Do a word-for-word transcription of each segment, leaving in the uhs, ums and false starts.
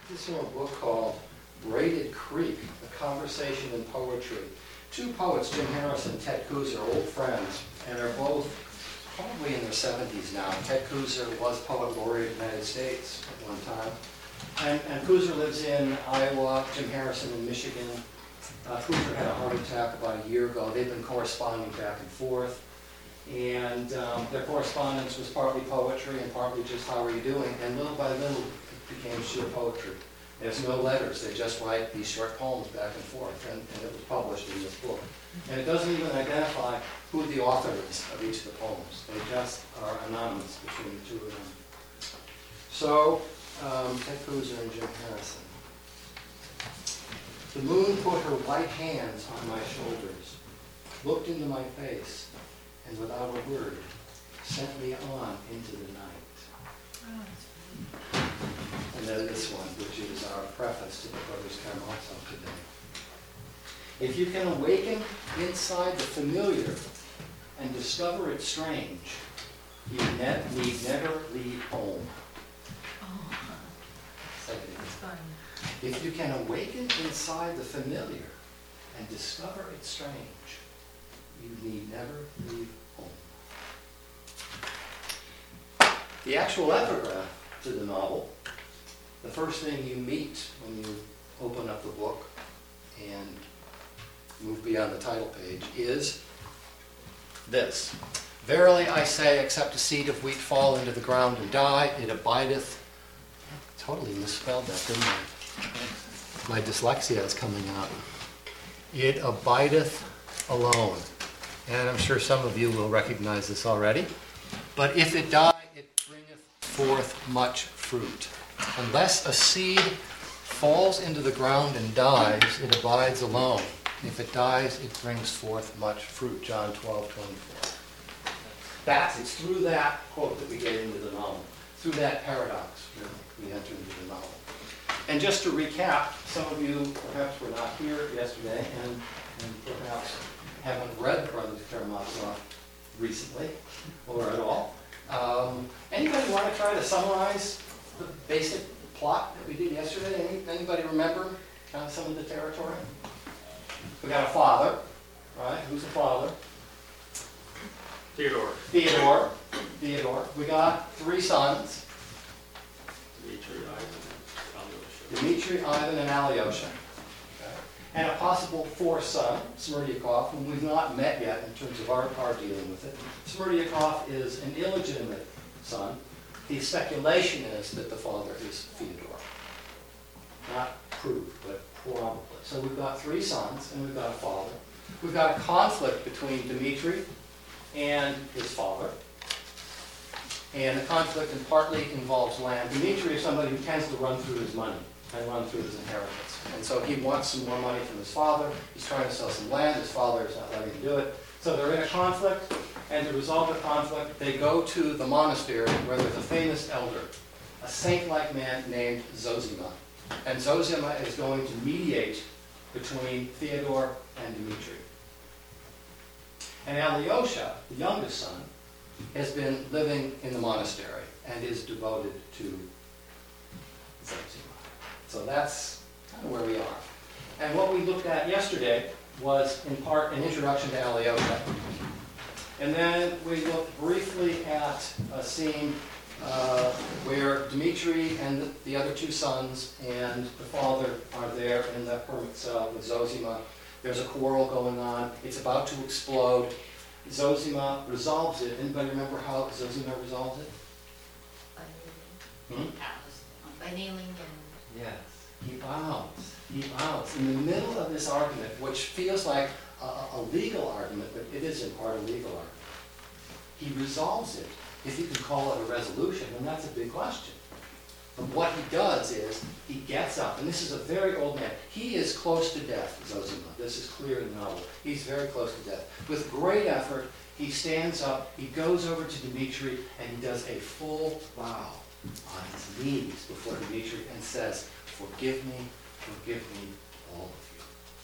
this from a book called Braided Creek, A Conversation in Poetry. Two poets, Jim Harris and Ted Kooser, are old friends, and are both probably in their seventies now. Ted Kooser was Poet Laureate of the United States at one time. And, and Kooser lives in Iowa, Jim Harrison in Michigan. Uh, Kooser had a heart attack about a year ago. They've been corresponding back and forth. And um, their correspondence was partly poetry and partly just how are you doing. And little by little, it became sheer poetry. There's no letters. They just write these short poems back and forth. And, and it was published in this book. And it doesn't even identify who the author is of each of the poems. They just are anonymous between the two of them. So, um, Ted Kooser and Jim Harrison. The moon put her white hands on my shoulders, looked into my face, and without a word, sent me on into the night. And then this one, which is our preface to the Brothers Karamazov today. If you can awaken inside the familiar and discover it strange, you ne- need never leave home. Oh, Say it again. that's fun. If you can awaken inside the familiar and discover it strange, you need never leave home. The actual epigraph to the novel, the first thing you meet when you open up the book and move beyond the title page, is this. Verily I say, except a seed of wheat fall into the ground and die, it abideth. I totally misspelled that, didn't I? My dyslexia is coming out. It abideth alone. And I'm sure some of you will recognize this already. But if it die, it bringeth forth much fruit. Unless a seed falls into the ground and dies, it abides alone. If it dies, it brings forth much fruit. John twelve twenty-four. That's, it's through that quote that we get into the novel. Through that paradox, we enter into the novel. And just to recap, some of you perhaps were not here yesterday and, and perhaps haven't read the Brothers Karamazov recently or at all. Um, anybody want to try to summarize the basic plot that we did yesterday? Any, anybody remember kind of some of the territory? We got a father, right? Who's the father? Theodore. Theodore. Theodore. We got three sons. Dmitri, Ivan, Alyosha. Dmitri, Ivan, and Alyosha. Okay. And a possible fourth son, Smerdyakov, whom we've not met yet in terms of our, our dealing with it. Smerdyakov is an illegitimate son. The speculation is that the father is Theodore. Not proved, but probably. So we've got three sons, and we've got a father. We've got a conflict between Dmitri and his father. And the conflict in partly involves land. Dmitri is somebody who tends to run through his money and run through his inheritance. And so he wants some more money from his father. He's trying to sell some land. His father is not letting him do it. So they're in a conflict, and to resolve the conflict, they go to the monastery where there's a famous elder, a saint-like man named Zosima. And Zosima is going to mediate between Theodore and Dmitri. And Alyosha, the youngest son, has been living in the monastery and is devoted to Zosima. So that's kind of where we are. And what we looked at yesterday was, in part, an introduction to Alyosha. And then we looked briefly at a scene uh, where Dmitri and the, the other two sons and the father are there in the hermit cell with Zosima. There's a quarrel going on. It's about to explode. Zosima resolves it. Anybody remember how Zosima resolves it? By Hmm? kneeling. By kneeling and... Yes. He bows. He bows. In the middle of this argument, which feels like a, a legal argument, but it is in part a legal argument, he resolves it. If you can call it a resolution, then that's a big question. But what he does is, he gets up, and this is a very old man. He is close to death, Zosima. This is clear in the novel. He's very close to death. With great effort, he stands up, he goes over to Dmitri, and he does a full bow on his knees before Dmitri and says, "Forgive me, forgive me, all of you."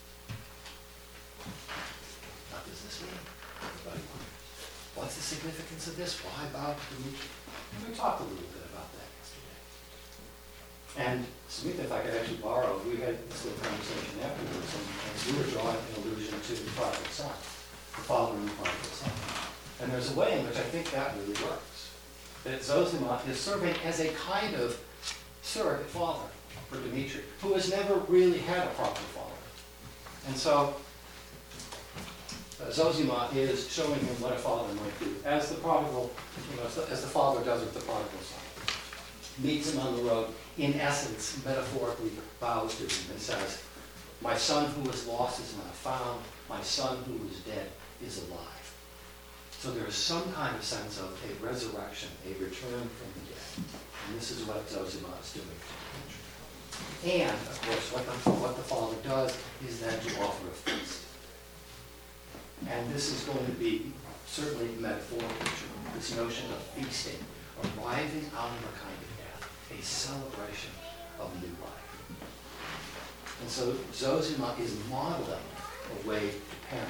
What does this mean? Everybody wonders. What's the significance of this? Why bow to Dmitri? And we talked a little bit about that yesterday. And Smita, if I could actually borrow, we had this little conversation afterwards, and, and you were drawing an allusion to the prodigal son, the father and the prodigal son. And there's a way in which I think that really works. That Zosima is serving as a kind of surrogate father for Dmitri, who has never really had a proper father. And so uh, Zosima is showing him what a father might do, as the prodigal, you know, as the, as the father does with the prodigal son. Meets him on the road, in essence, metaphorically bows to him and says, my son who was lost is now found, my son who was dead is alive. So there is some kind of sense of a resurrection, a return from the dead. And this is what Zosima is doing. And, of course, what the, what the father does is then to offer a feast. And this is going to be certainly metaphorical, this notion of feasting, arriving out of a kind of death, a celebration of new life. And so Zosima is modeling a way to parent.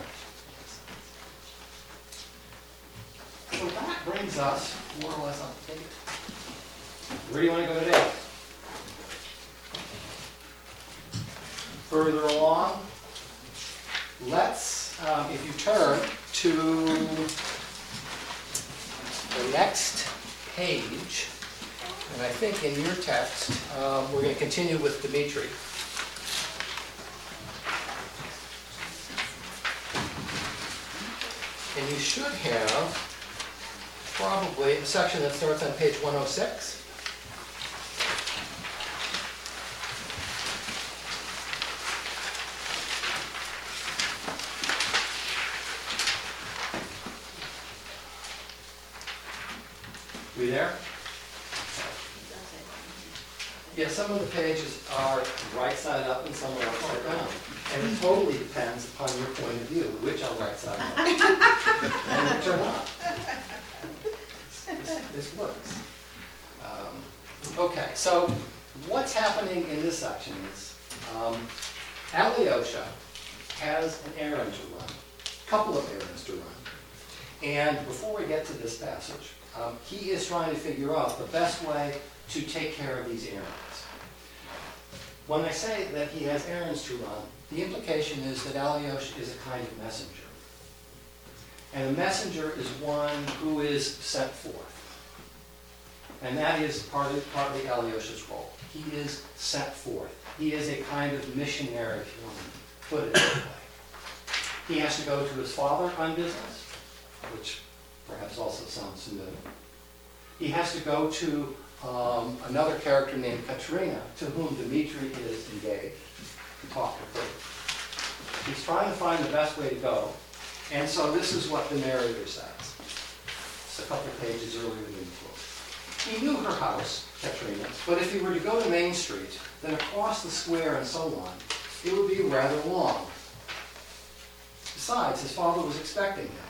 So that brings us more or less up to date. Where do you want to go today? Further along, let's, um, if you turn to the next page, and I think in your text, um, we're going to continue with Dmitri. And you should have probably a section that starts on page one oh six. We there? Yeah, some of the pages are right side up and some are upside down. And it totally depends upon your point of view, which are right side up and which are not. This, this works. Um, okay, so what's happening in this section is um, Alyosha has an errand to run, a couple of errands to run. And before we get to this passage, um, he is trying to figure out the best way to take care of these errands. When I say that he has errands to run, the implication is that Alyosha is a kind of messenger. And a messenger is one who is sent forth. And that is partly, partly Alyosha's role. He is sent forth. He is a kind of missionary, if you want to put it that way. He has to go to his father on business, which perhaps also sounds familiar. He has to go to um, another character named Katerina, to whom Dmitri is engaged, to talk to her. He's trying to find the best way to go. And so this is what the narrator says. It's a couple of pages earlier than the book. He knew her house, Katerina, but if he were to go to Main Street, then across the square and so on, it would be rather long. Besides, his father was expecting him.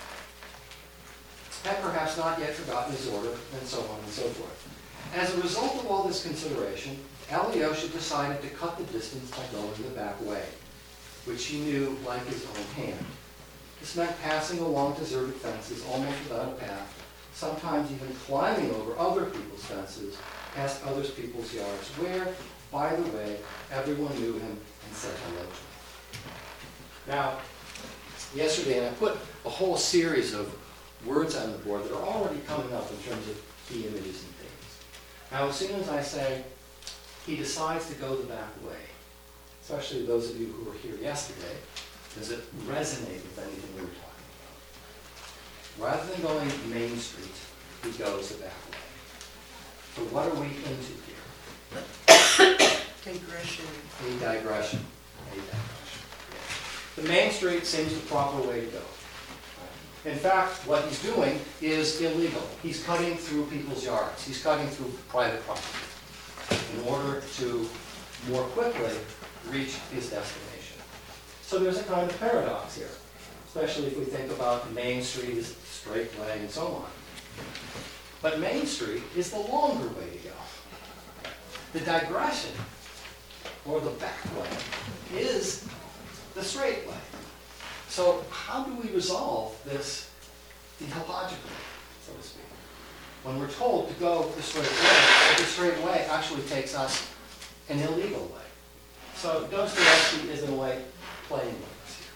Had perhaps not yet forgotten his order, and so on and so forth. As a result of all this consideration, Alyosha decided to cut the distance by going the back way, which he knew like his own hand. This meant passing along deserted fences almost without a path, sometimes even climbing over other people's fences, past other people's yards, where, by the way, everyone knew him and said hello to him. Now, yesterday, and I put a whole series of words on the board that are already coming up in terms of key images and things. Now, as soon as I say, he decides to go the back way, especially those of you who were here yesterday, does it resonate with anything we were talking about? Rather than going Main Street, he goes the back way. So what are we into here? Digression. A digression. A digression. The Main Street seems the proper way to go. In fact, what he's doing is illegal. He's cutting through people's yards. He's cutting through private property in order to more quickly reach his destination. So there's a kind of paradox here, especially if we think about Main Street as the straight way and so on. But Main Street is the longer way to go. The digression, or the back way, is the straight way. So how do we resolve this theologically, so to speak? When we're told to go the straight way, the straight way actually takes us an illegal way. So Dostoevsky is in a way playing with us here.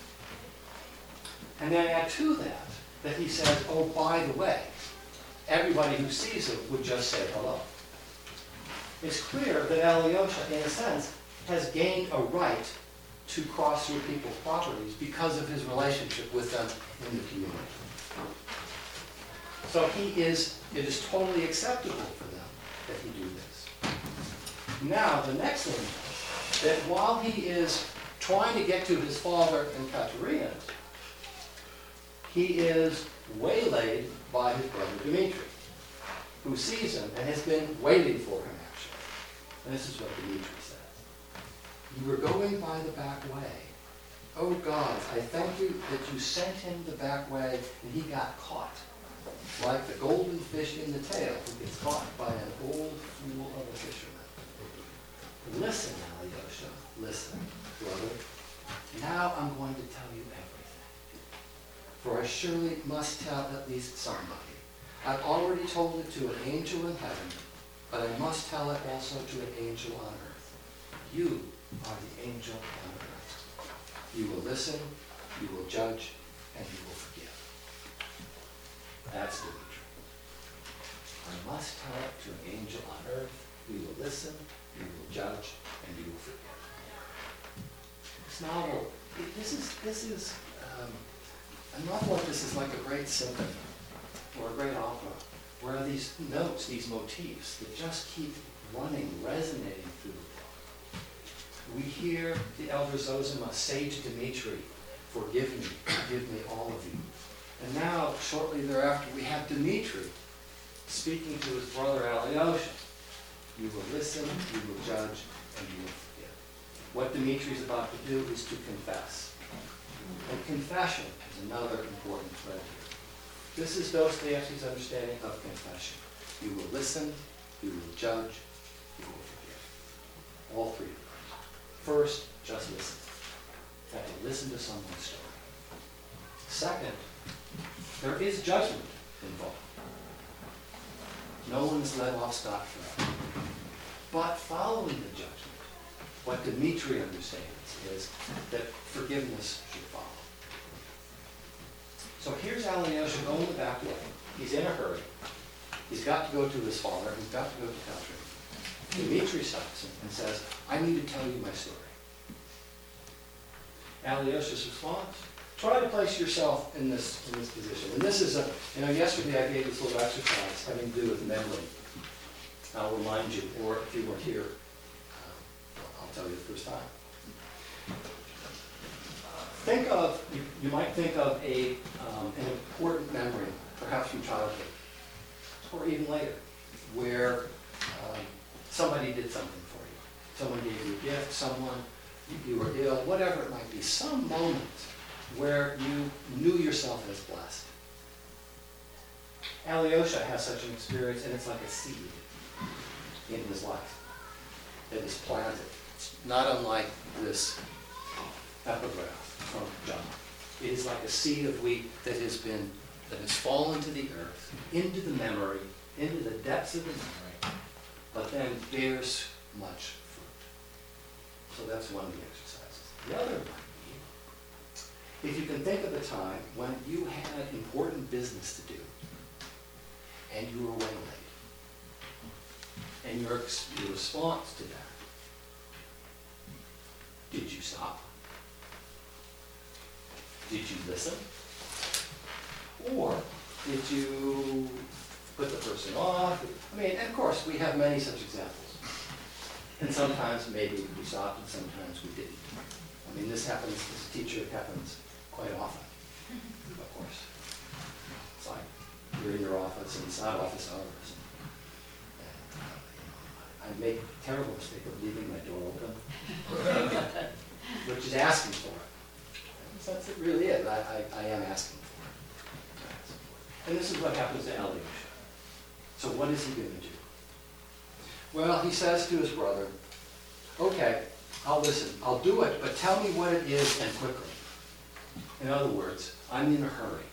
And then add to that, that he says, oh, by the way, everybody who sees him would just say hello. It's clear that Alyosha, in a sense, has gained a right to cross through people's properties because of his relationship with them in the community. So he is, it is totally acceptable for them that he do this. Now, the next thing is that while he is trying to get to his father and Katerina, he is waylaid by his brother Dmitri, who sees him and has been waiting for him, actually. And this is what Dmitri says. You were going by the back way. Oh God, I thank you that you sent him the back way and he got caught. Like the golden fish in the tail who gets caught by an old fool of a fisherman. Listen, Alyosha, listen, brother. Now I'm going to tell you everything. For I surely must tell at least somebody. I've already told it to an angel in heaven, but I must tell it also to an angel on earth. You are the angel on earth. You will listen, you will judge, and you will forgive. That's Dmitri. I must tell it to an angel on earth. You will listen, you will judge, and you will forgive. This novel, it- this is, this is, um, a novel like this is like a great symphony or a great opera, where are these notes, these motifs that just keep running, resonating through the book. We hear the elder Zosima say to Dmitri, forgive me, forgive me, all of you. And now, shortly thereafter, we have Dmitri speaking to his brother Alyosha. You will listen, you will judge, and you will forgive. What Dmitri is about to do is to confess. And confession is another important thread here. This is Dostoevsky's understanding of confession. You will listen, you will judge, you will forgive. All three of them. First, just listen. You have to listen to someone's story. Second, there is judgment involved. No one is let off scot-free. But following the judgment, what Dmitri understands is that forgiveness should follow. So here's Alyosha going the back way. He's in a hurry. He's got to go to his father. He's got to go to Katerina. Dmitri stops him and says, I need to tell you my story. Alyosha's response, try to place yourself in this, in this position. And this is a, you know, yesterday I gave this little exercise having to do with memory. I'll remind you, or if you weren't here, uh, I'll tell you the first time. Think of, you, you might think of a, um, an important memory, perhaps from childhood, or even later, where um, somebody did something for you. Someone gave you a gift, someone, you, you were ill, whatever it might be, some moment where you knew yourself as blessed. Alyosha has such an experience, and it's like a seed in his life that is planted. It's not unlike this epigraph from John. It is like a seed of wheat that has been, that has fallen to the earth, into the memory, into the depths of the memory, but then bears much fruit. So that's one of the exercises. The other one, if you can think of a time when you had important business to do, and you were waylaid, and your, your response to that, did you stop? Did you listen? Or did you put the person off? I mean, and of course, we have many such examples. And sometimes maybe we stopped and sometimes we didn't. I mean, this happens, as a teacher, it happens quite often, of course. It's like you're in your office and it's not office hours. And, uh, you know, I make a terrible mistake of leaving my door open, which is asking for it. Since it really is, I, I, I am asking for it. And this is what happens to Alyosha. So what is he going to do? Well, he says to his brother, okay, I'll listen, I'll do it, but tell me what it is and quickly. In other words, I'm in a hurry.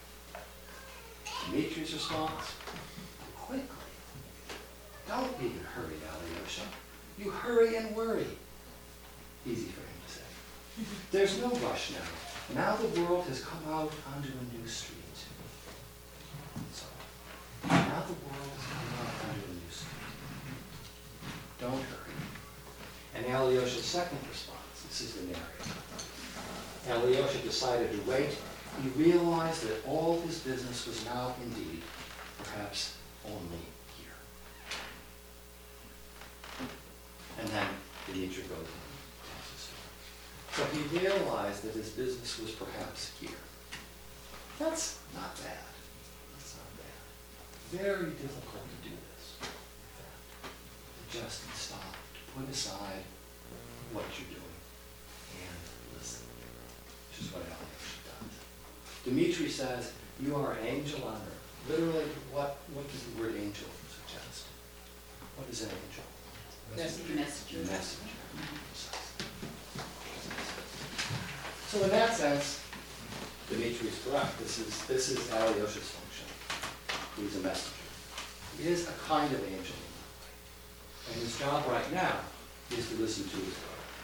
Dmitri's response, quickly. Don't be in a hurry, Alyosha. You hurry and worry. Easy for him to say. There's no rush now. Now the world has come out onto a new street. So, now the world has come out onto a new street. Don't hurry. And Alyosha's second response, this is the narrative. Alyosha decided to wait. He realized that all his business was now indeed, perhaps, only here. And then Dmitri goes on. So he realized that his business was perhaps here. That's not bad. That's not bad. Very difficult to do this. To just stop, to put aside what you're doing and listen, which is what Alyosha does. Dmitri says, you are an angel on earth. Literally, what, what does the word angel suggest? What is an angel? Messenger. Messenger. Messenger. So in that sense, Dmitri is correct. This is, this is Alyosha's function. He's a messenger. He is a kind of angel. And his job right now is to listen to his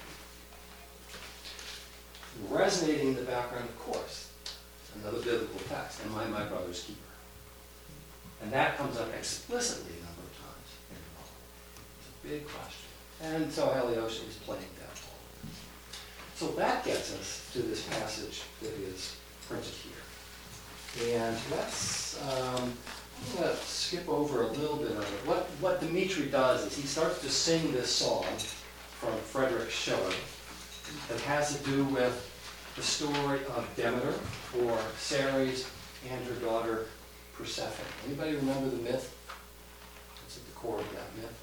word. Resonating in the background, of course, another biblical text, am I my brother's keeper? And that comes up explicitly a number of times in the novel. It's a big question. And so Alyosha is playing that role. So that gets us to this passage that is printed here. And let's, um, I'm going to skip over a little bit of it. What, what Dmitri does is he starts to sing this song from Friedrich Schiller that has to do with the story of Demeter, or Ceres, and her daughter Persephone. Anybody remember the myth? What's at the core of that myth?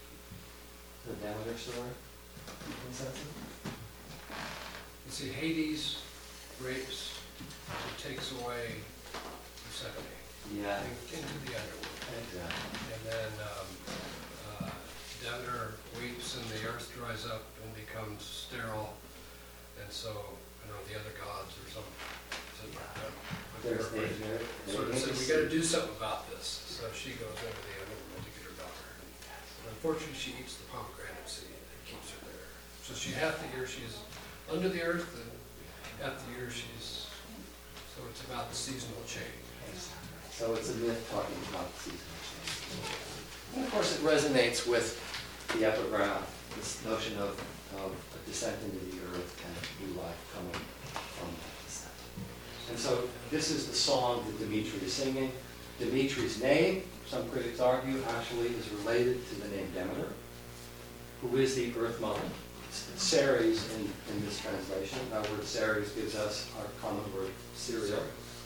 The Demeter story? Any sense of it? You see, Hades rapes and takes away Persephone Yeah. into the underworld. Exactly. And then um, uh, Demeter weeps and the earth dries up and becomes sterile. And so, I don't know, the other gods or something, something like that. But There's they're- Hades, right? sort of Hades. said, we got to do something about this. So she goes over the underworld to get her daughter. And unfortunately, she eats the pomegranate seed that keeps her there. So she half the year she's under the earth, and half the year she's, so it's about the seasonal change. So it's a myth talking about the seasonal change. And of course, it resonates with the epigraph, this notion of, of a descent into the earth and new life coming from that descent. And so this is the song that Dmitri is singing. Dmitri's name, some critics argue, actually is related to the name Demeter, who is the Earth Mother. Ceres in, in this translation. That word Ceres gives us our common word cereal.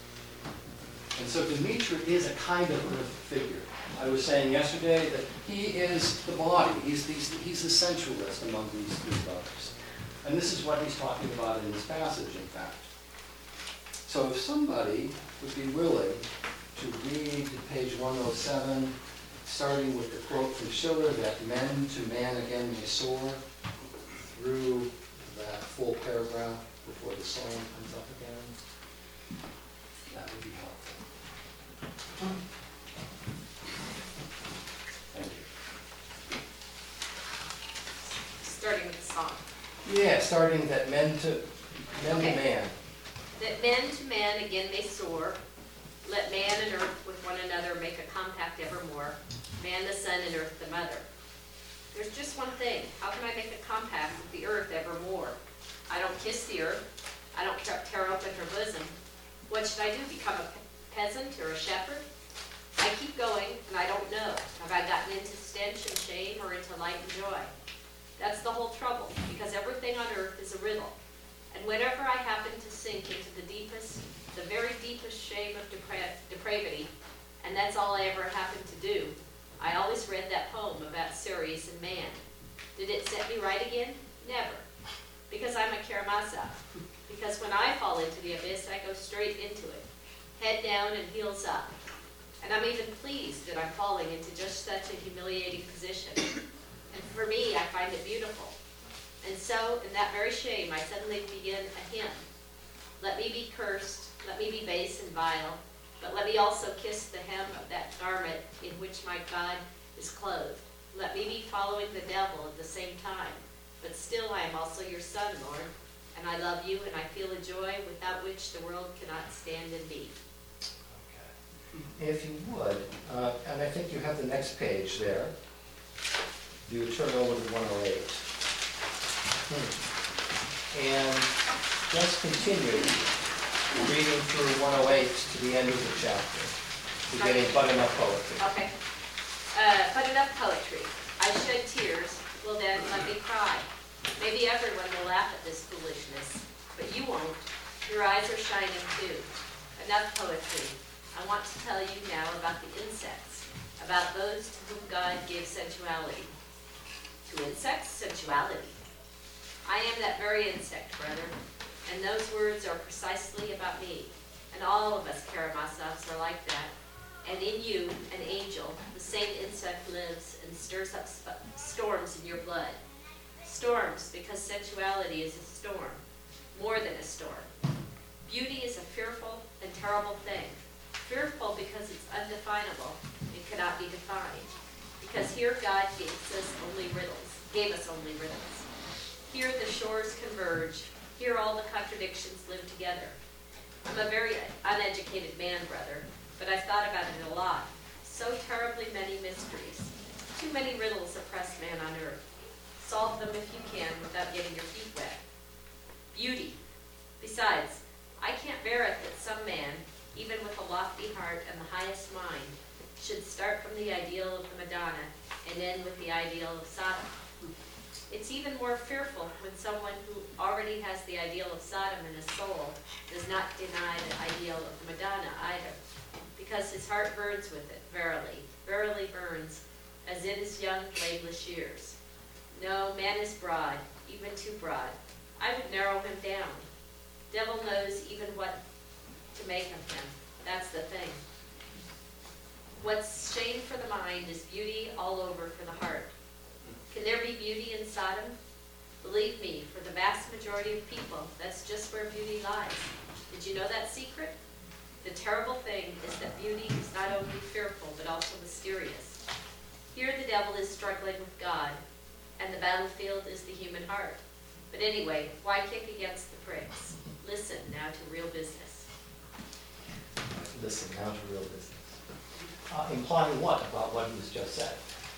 And so Dmitri is a kind of earth figure. I was saying yesterday that he is the body. He's, he's, he's the sensualist among these, these brothers. And this is what he's talking about in this passage, in fact. So if somebody would be willing to read page one oh seven, starting with the quote from Schiller, that men to man again may soar, through that full paragraph before the song comes up again, that would be helpful. Thank you. Starting with the song. Yeah, starting that men to men Okay. to man. That man to man again may soar. Let man and earth with one another make a compact evermore. Man the sun and earth the mother. There's just one thing. How can I make a compact with the earth evermore? I don't kiss the earth. I don't tear tear open her bosom. What should I do? Become a pe- peasant or a shepherd? I keep going, and I don't know. Have I gotten into stench and shame or into light and joy? That's the whole trouble, because everything on earth is a riddle. And whenever I happen to sink into the deepest, the very deepest shame of depra- depravity, and that's all I ever happened to do, I always read that poem about Ceres and man. Did it set me right again? Never. Because I'm a Karamazov. Because when I fall into the abyss, I go straight into it, head down and heels up. And I'm even pleased that I'm falling into just such a humiliating position. And for me, I find it beautiful. And so, in that very shame, I suddenly begin a hymn. Let me be cursed, let me be base and vile, but let me also kiss the hem of that garment in which my God is clothed. Let me be following the devil at the same time, but still I am also your son, Lord, and I love you, and I feel a joy without which the world cannot stand and be. Okay. If you would, uh, and I think you have the next page there, you turn over to one oh eight. And just continue reading through one oh eight to the end of the chapter, beginning but enough poetry. Okay. Uh, but enough poetry. I shed tears, well then let me cry. Maybe everyone will laugh at this foolishness, but you won't. Your eyes are shining too. Enough poetry. I want to tell you now about the insects, about those to whom God gave sensuality. To insects, sensuality. I am that very insect, brother, and those words are precisely about me. And all of us Karamazovs are like that. And in you, an angel, the same insect lives and stirs up sp- storms in your blood. Storms, because sensuality is a storm, more than a storm. Beauty is a fearful and terrible thing. Fearful because it's undefinable and cannot be defined. Because here God gave us only riddles, gave us only riddles. Here the shores converge. Here all the contradictions live together. I'm a very uneducated man, brother, but I've thought about it a lot. So terribly many mysteries. Too many riddles oppress man on earth. Solve them if you can without getting your feet wet. Beauty. Besides, I can't bear it that some man, even with a lofty heart and the highest mind, should start from the ideal of the Madonna and end with the ideal of Sodom. It's even more fearful when someone who already has the ideal of Sodom in his soul does not deny the ideal of the Madonna either, because his heart burns with it, verily, verily burns, as in his young, blameless years. No, man is broad, even too broad. I would narrow him down. Devil knows even what to make of him. That's the thing. What's shame for the mind is beauty all over for the heart. Can there be beauty in Sodom? Believe me, for the vast majority of people, that's just where beauty lies. Did you know that secret? The terrible thing is that beauty is not only fearful, but also mysterious. Here the devil is struggling with God, and the battlefield is the human heart. But anyway, why kick against the pricks? Listen now to real business. Listen now to real business. Uh, implying what about what he's just said?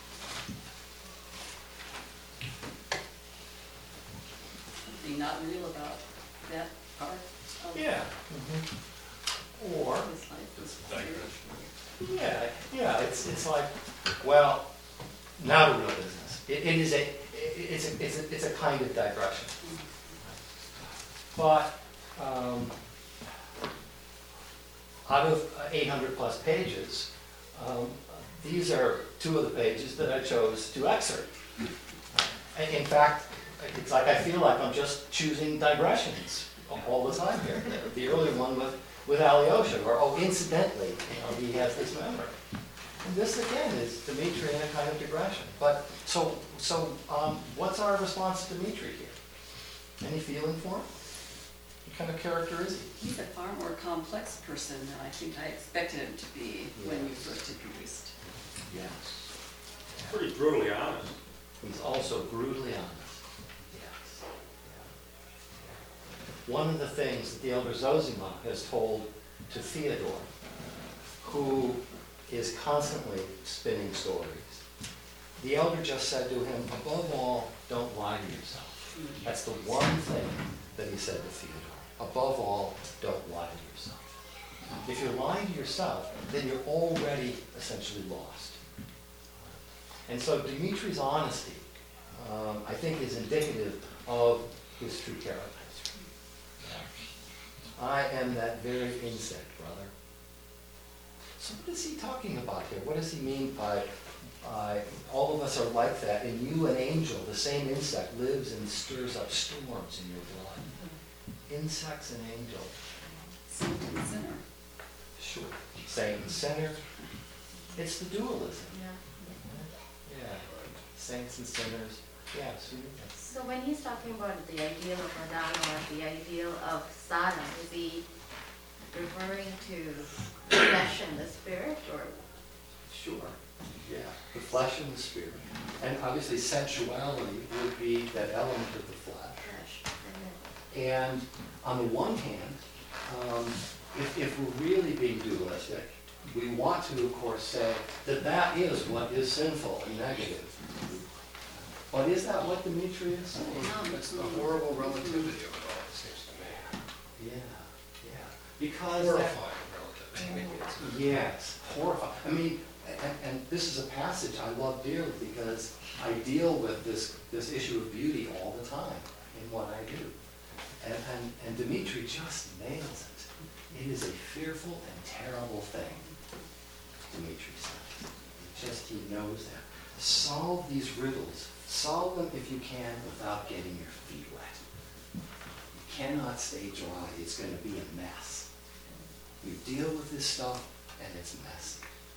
Something not real about that part of Yeah. Or, his life. yeah, yeah, it's, it's like, well, now to real business. It, it is a, it, it's a, it's a, it's a kind of digression. But, um, out of eight hundred plus pages, um, these are two of the pages that I chose to excerpt. And in fact, it's like I feel like I'm just choosing digressions all the time here. The earlier one with, with Alyosha, or, oh, incidentally, you know, he has this memory. And this again is Dmitri in a kind of digression. But, so, so um, what's our response to Dmitri here? Any feeling for him? What kind of character is he? He's a far more complex person than I think I expected him to be when you first introduced. Yes. Pretty brutally honest. He's also brutally honest. Yes. Yeah. One of the things that the elder Zosima has told to Theodore, who is constantly spinning stories, the elder just said to him, above all, don't lie to yourself. That's the one thing that he said to Theodore. Above all, don't lie to yourself. If you're lying to yourself, then you're already essentially lost. And so Dmitri's honesty, um, I think, is indicative of his true character. I am that very insect, brother. So what is he talking about here? What does he mean by uh, all of us are like that? In you, an angel, the same insect, lives and stirs up storms in your blood. Insects and angels. Saint and sinner. Sure. Saint and sinner. It's the dualism. Yeah. Yeah. Saints and sinners. Yeah, Sue. So when he's talking about the ideal of Madonna or the ideal of Sodom, is he referring to flesh and the spirit, or? Sure. Yeah, the flesh and the spirit. And obviously sensuality would be that element of the flesh. Flesh, and then- And on the one hand, um, if, if we're really being dualistic, we want to, of course, say that that is what is sinful and negative. But is that what Dimitri is saying? It's the horrible relativity of it all, it seems to me. Yeah, yeah. Because that, Horrifying relativity, maybe it's. yes, horrifying. I mean, and, and this is a passage I love dearly because I deal with this, this issue of beauty all the time in what I do. And, and, and Dimitri just nails it. It is a fearful and terrible thing, Dimitri says. Just, he knows that. Solve these riddles. Solve them if you can without getting your feet wet. You cannot stay dry. It's going to be a mess. You deal with this stuff and it's messy.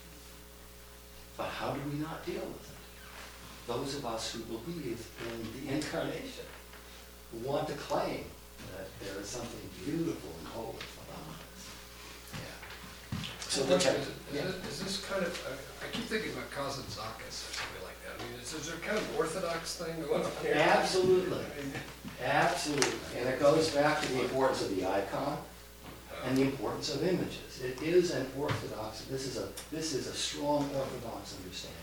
But how do we not deal with it? Those of us who believe in the incarnation, who want to claim that there is something beautiful and holy about this. Yeah. So Is look it- at, is yeah. it- is this kind of, I I keep thinking about Kazantzakis or something like that. I mean, is is there kind of orthodox thing going on here? Absolutely, I mean, absolutely. And it goes back to the importance of the icon and the importance of images. It is an orthodox, this is a, this is a strong orthodox understanding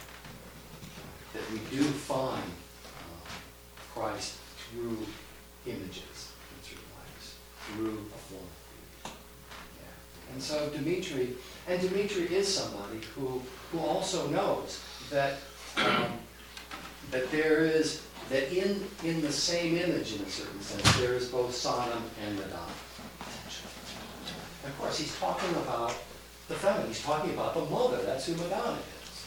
that we do find uh, Christ through images and through lights, through a form of beauty. Yeah. And so Dimitri, and Dimitri is somebody who, who also knows that, um, that there is, that in, in the same image, in a certain sense, there is both Sodom and Madonna. And of course, he's talking about the feminine, he's talking about the mother, that's who Madonna is.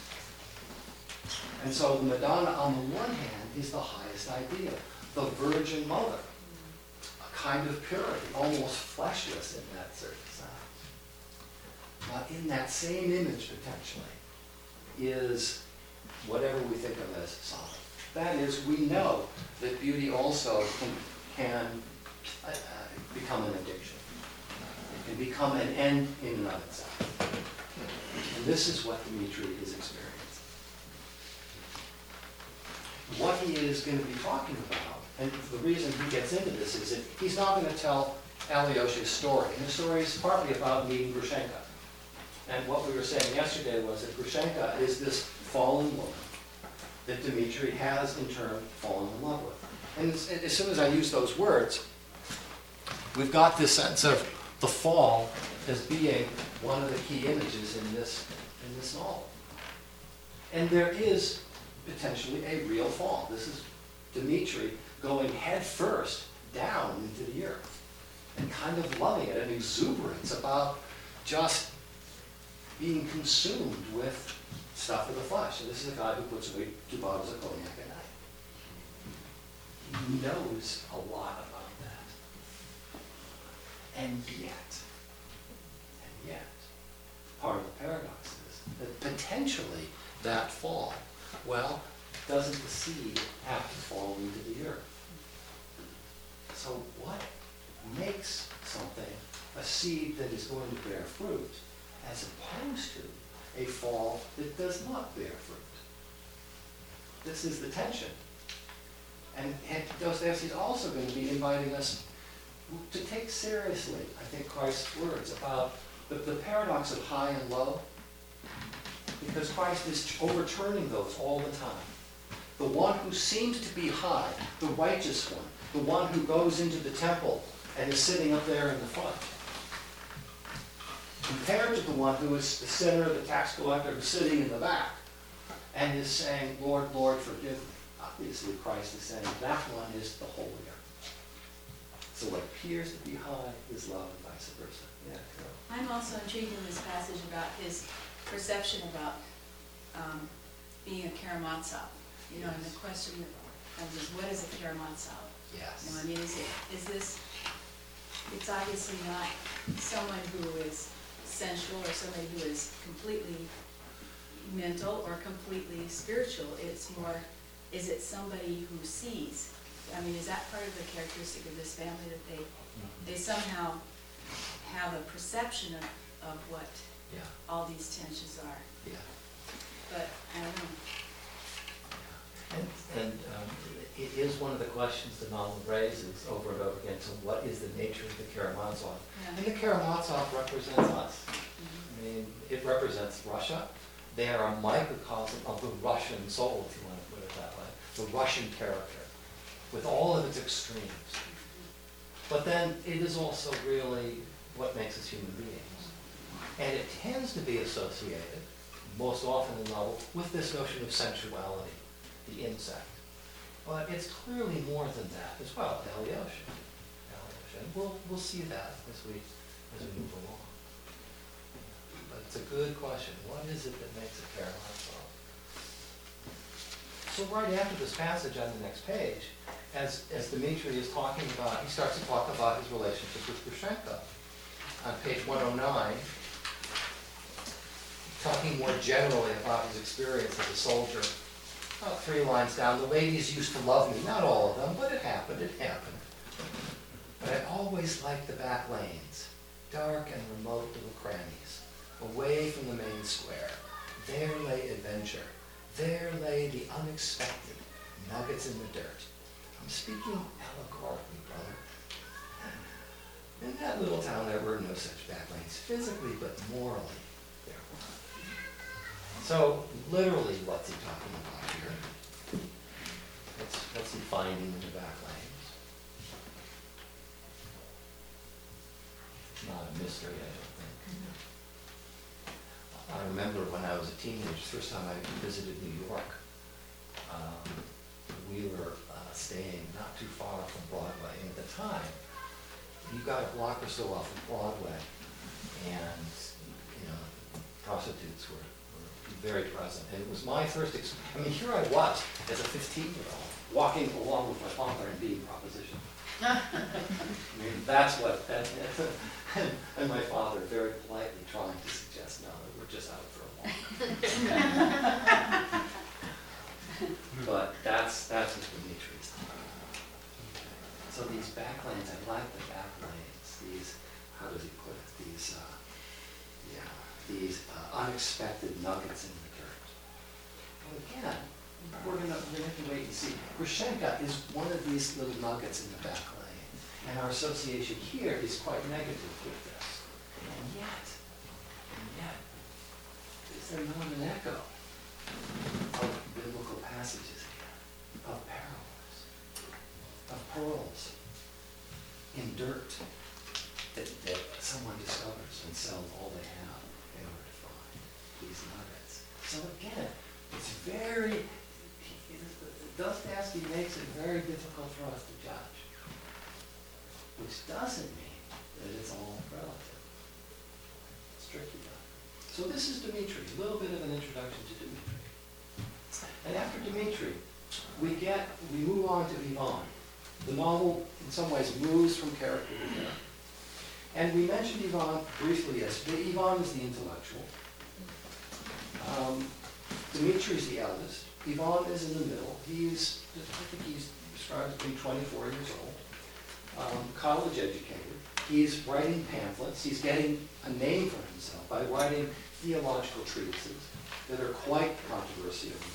And so the Madonna, on the one hand, is the highest ideal, the Virgin Mother, a kind of purity, almost fleshless in that certain sense. But in that same image, potentially, is whatever we think of as Sodom. That is, we know that beauty also can, can uh, uh, become an addiction. It can become an end in and of itself. And this is what Dimitri is experiencing. What he is going to be talking about, and the reason he gets into this is that he's not going to tell Alyosha's story. And the story is partly about meeting Grushenka. And what we were saying yesterday was that Grushenka is this fallen woman that Dimitri has in turn fallen in love with. And as, as soon as I use those words, we've got this sense of the fall as being one of the key images in this, in this novel. And there is potentially a real fall. This is Dimitri going head first down into the earth and kind of loving it, an exuberance about just being consumed with stuff of the flesh. And this is a guy who puts away two bottles of cognac a night. He knows a lot about that. And yet, and yet, part of the paradox is that potentially that fall, well, doesn't the seed have to fall into the earth? So what makes something a seed that is going to bear fruit as opposed to a fall that does not bear fruit? This is the tension. And, and Dostoevsky is also going to be inviting us to take seriously, I think, Christ's words about the, the paradox of high and low, because Christ is overturning those all the time. The one who seems to be high, the righteous one, the one who goes into the temple and is sitting up there in the front, compared to the one who is the sinner, the tax collector, who's sitting in the back and is saying, Lord, Lord, forgive me. Obviously, Christ is saying that one is the holier. So what appears to be high is love and vice versa. Yeah, Carol. I'm also intrigued in this passage about his perception about um, being a Karamazov. You know, and the question that comes is, what is a Karamazov? You know, Yes. I mean, is it, is this, it's obviously not someone who is sensual or somebody who is completely mental or completely spiritual. It's more, is it somebody who sees? I mean, is that part of the characteristic of this family, that they, they somehow have a perception of, of what Yeah, all these tensions are? yeah. but I don't know. And, and um, it is one of the questions the novel raises over and over again, so what is the nature of the Karamazov? Yeah. And the Karamazov represents us. I mean, it represents Russia. They are a microcosm of the Russian soul, if you want to put it that way, the Russian character, with all of its extremes. But then it is also really what makes us human beings. And it tends to be associated, most often in the novel, with this notion of sensuality, the insect. But it's clearly more than that as well, Alyosha. Alyosha. And we'll, we'll see that as we, as we move along. But it's a good question. What is it that makes a Karamazov? So right after this passage on the next page, as, as Dmitri is talking about, he starts to talk about his relationship with Grushenka. On page one oh nine, talking more generally about his experience as a soldier. About three lines down, the ladies used to love me, not all of them, but it happened, it happened. But I always liked the back lanes, dark and remote little crannies, away from the main square. There lay adventure. There lay the unexpected, nuggets in the dirt. I'm speaking allegorically, brother. In that little town there were no such back lanes, physically, but morally there were. So, literally, what's he talking about here? What's, what's he finding in the back lanes? It's not a mystery, I don't think. I remember when I was a teenager, the first time I visited New York, um, we were uh, staying not too far from Broadway. And at the time, you got a block or so off of Broadway, and, you know, prostitutes were, were very present. And it was my first, ex I mean, here I was, as a fifteen-year-old, walking along with my father and being propositioned. I mean, that's what, and, and, and my father very politely trying to suggest, no, we're just out for a walk. But that's, that's what Dimitri's talking about. So these back lanes, I like the back lanes, these, how does he put it, these, uh, yeah, these uh, unexpected nuggets in the dirt. Well, again, we're gonna, we're gonna have to wait and see. Grushenka is one of these little nuggets in the back lane, and our association here is quite negative with this. And yet, and yet, is there not an echo of biblical passages here, of parables, of pearls in dirt that, that someone discovers and sells all they have in order to find these nuggets? So again, it's very, Dostoevsky makes it very difficult for us to judge, which doesn't mean that it's all relative. It's tricky though. So this is Dmitri, a little bit of an introduction to Dmitri. And after Dmitri, we get, we move on to Ivan. The novel, in some ways, moves from character to character. And we mentioned Ivan briefly yesterday. Ivan is the intellectual. Um, Dmitri is the eldest. Ivan is in the middle. He's, I think he's described as being twenty-four years old, um, college educated. He's writing pamphlets. He's getting a name for himself by writing theological treatises that are quite controversial and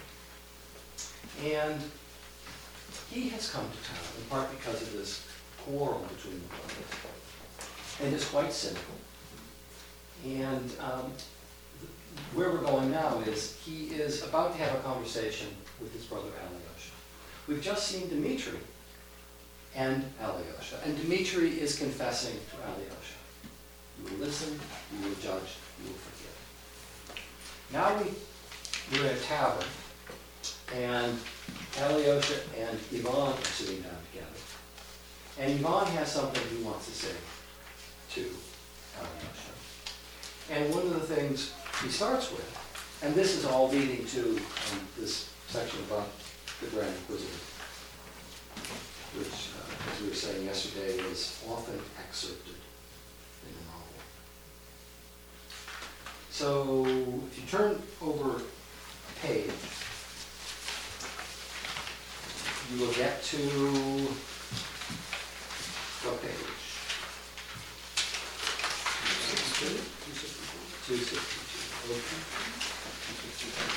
radical. And he has come to town, in part because of this quarrel between the brothers, and is quite cynical. And um, where we're going now is he is about to have a conversation with his brother Alyosha. We've just seen Dmitri and Alyosha, and Dmitri is confessing to Alyosha. You will listen, you will judge, you will forgive. Now we, we're in a tavern, and Alyosha and Ivan are sitting down together. And Ivan has something he wants to say to Alyosha. And one of the things he starts with, and this is all leading to um, this section about the Grand Inquisitor, which, uh, as we were saying yesterday, is often excerpted in the novel. So, if you turn over a page, you will get to what page? two sixty-two. Okay.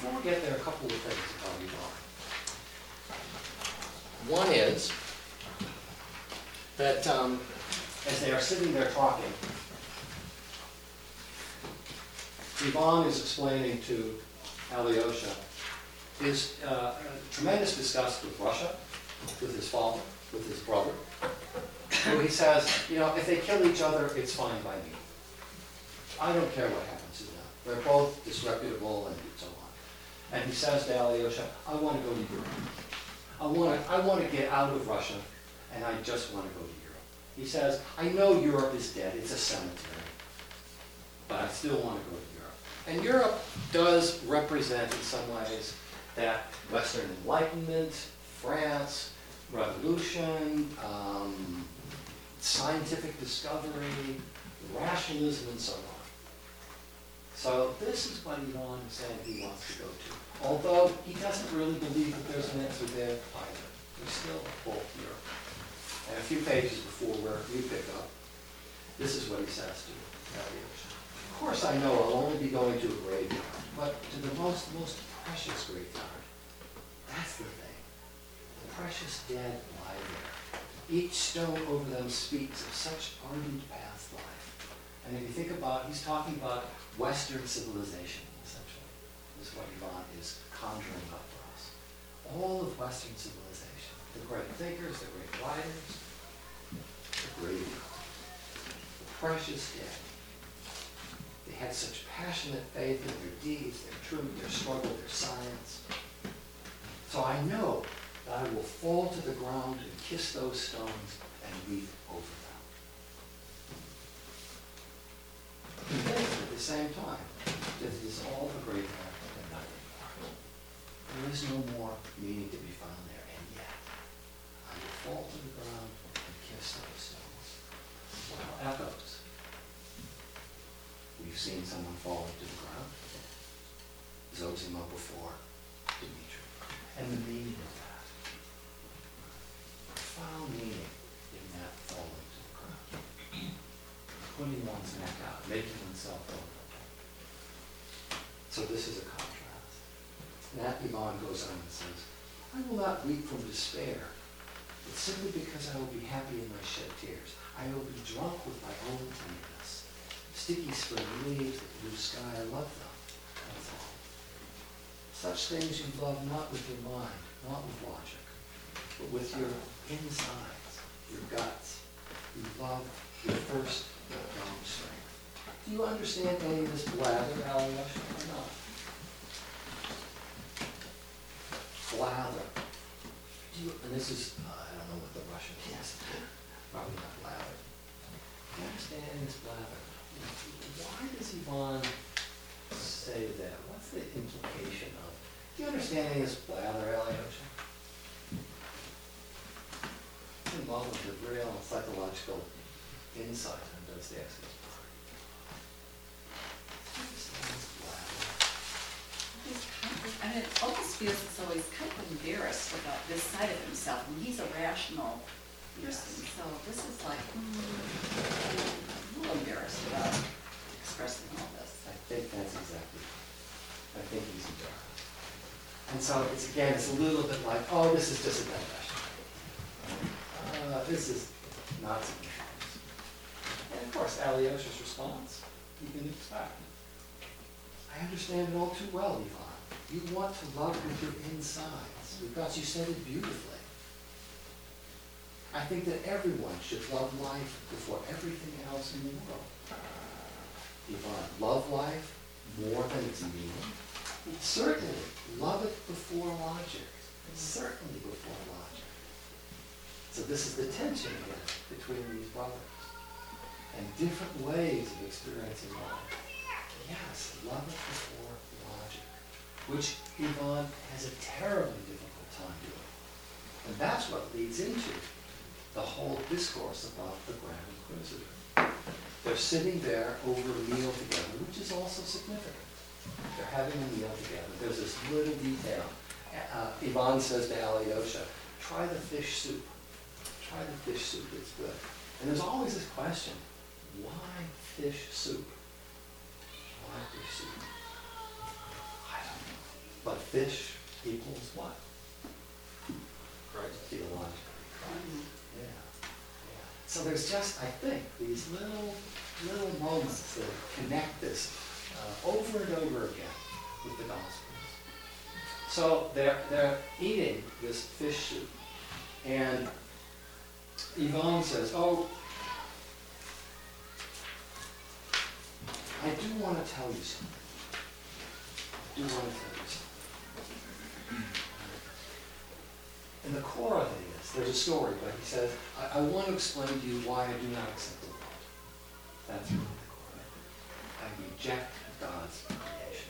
before we get there, a couple of things about Yvonne. One is that um, as they are sitting there talking, Yvonne is explaining to Alyosha his uh, tremendous disgust with Russia, with his father, with his brother. So he says, you know, if they kill each other, it's fine by me. I don't care what happens to them. They're both disreputable and so on. And he says to Alyosha, I want to go to Europe. I want to, I want to get out of Russia, and I just want to go to Europe. He says, I know Europe is dead. It's a cemetery. But I still want to go to Europe. And Europe does represent in some ways that Western Enlightenment, France, revolution, um, scientific discovery, rationalism, and so on. So this is what Yvonne is saying he wants to go to. Although he doesn't really believe that there's an answer there either. There's still a hole here. And a few pages before where you pick up, this is what he says to Alyosha. Of course I know I'll only be going to a graveyard, but to the most, most precious graveyard. That's the thing. The precious dead lie there. Each stone over them speaks of such ardent past life. And if you think about, he's talking about Western civilization, essentially. This is what Yvonne is conjuring up for us. All of Western civilization. The great thinkers, the great writers, the graveyard. The precious dead. They had such passionate faith in their deeds, their truth, their struggle, their science. So I know that I will fall to the ground and kiss those stones and weep over them. He thinks at the same time that it is all the graveyard and nothing more. There is no more meaning to be found there, and yet I will fall to the ground and kiss those stones. Well, echoes. We've seen someone fall to the ground. Zosima before, Dimitri. And the meaning of that. Profound meaning in that falling to the ground. Putting one's neck out, making oneself vulnerable. So this is a contrast. And that Yvonne goes on and says, I will not weep from despair, but simply because I will be happy in my shed tears. I will be drunk with my own tenderness. Sticky spring leaves, the blue sky, I love them. That's all. Such things you love not with your mind, not with logic, but with your insides, your guts. You love your first young strength. Do you understand any of this blather, Alyosha, or not? Blather. Do you, and this is, uh, I don't know what the Russian is, probably not blather. Do you understand this blather? Why does Yvonne say that? What's the implication of? Do you understand any of this blather, Alyosha? It's involved with the real psychological insight on Dostoevsky's part. Do you understand this blather? He's kind of, I mean, it almost feels as though he's kind of embarrassed about this side of himself. I mean, he's a rational person, so this is like, hmm, I'm a little embarrassed about expressing all this. I think that's exactly it. I think he's embarrassed. And so it's, again, it's a little bit like, oh, this is just a digression. Uh, this is not significant. And of course, Alyosha's response, you can expect. I understand it all too well, Yvonne. You want to love with your insides, because you said it beautifully. I think that everyone should love life before everything else in the world. Yvonne, love life more than its meaning. Certainly, love it before logic. Certainly before logic. So this is the tension here between these brothers. And different ways of experiencing life. Yes, love it before logic. Which Yvonne has a terribly difficult time doing. And that's what leads into the whole discourse about the Grand Inquisitor. They're sitting there over a meal together, which is also significant. They're having a meal together. There's this little detail. Uh, Yvonne says to Alyosha, try the fish soup. Try the fish soup, it's good. And there's always this question, why fish soup? Why fish soup? I don't know. fish equals what? Christ. Theologically, Christ. Yeah, yeah. So there's just, I think, these little, little moments that connect this uh, over and over again with the Gospels. So they're, they're eating this fish soup, and Yvonne says, oh, I do want to tell you something. I do want to tell you something. And the core of it is, there's a story, but he says, I, I want to explain to you why I do not accept the world. That's really the core of it. I reject God's creation.